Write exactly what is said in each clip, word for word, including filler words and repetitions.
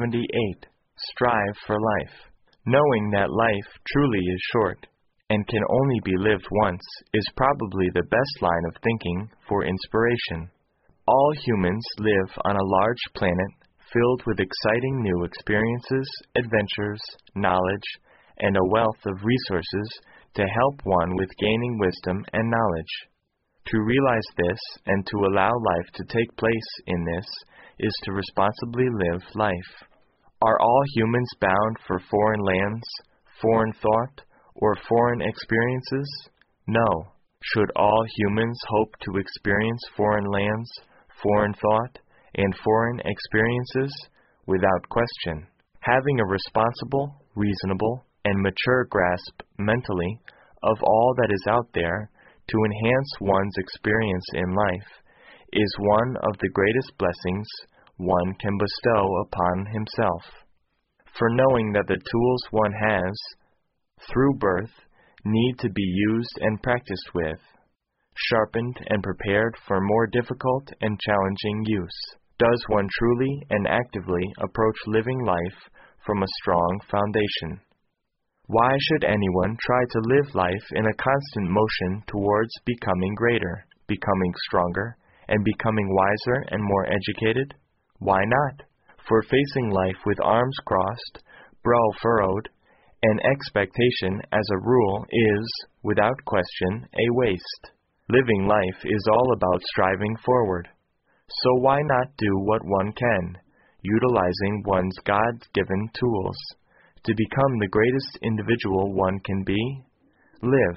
seventy-eight. Strive for life. Knowing that life truly is short and can only be lived once is probably the best line of thinking for inspiration. All humans live on a large planet filled with exciting new experiences, adventures, knowledge, and a wealth of resources to help one with gaining wisdom and knowledge. To realize this and to allow life to take place in this is to responsibly live life. Are all humans bound for foreign lands, foreign thought, or foreign experiences? No. Should all humans hope to experience foreign lands, foreign thought, and foreign experiences? Without question. Having a responsible, reasonable, and mature grasp mentally of all that is out there to enhance one's experience in life is one of the greatest blessings one can bestow upon himself. For knowing that the tools one has, through birth, need to be used and practiced with, sharpened and prepared for more difficult and challenging use, does one truly and actively approach living life from a strong foundation. Why should anyone try to live life in a constant motion towards becoming greater, becoming stronger, and becoming wiser and more educated? Why not? For facing life with arms crossed, brow furrowed, and expectation as a rule is, without question, a waste. Living life is all about striving forward. So why not do what one can, utilizing one's God-given tools, to become the greatest individual one can be? Live,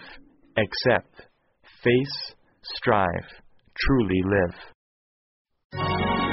accept, face, strive, truly live.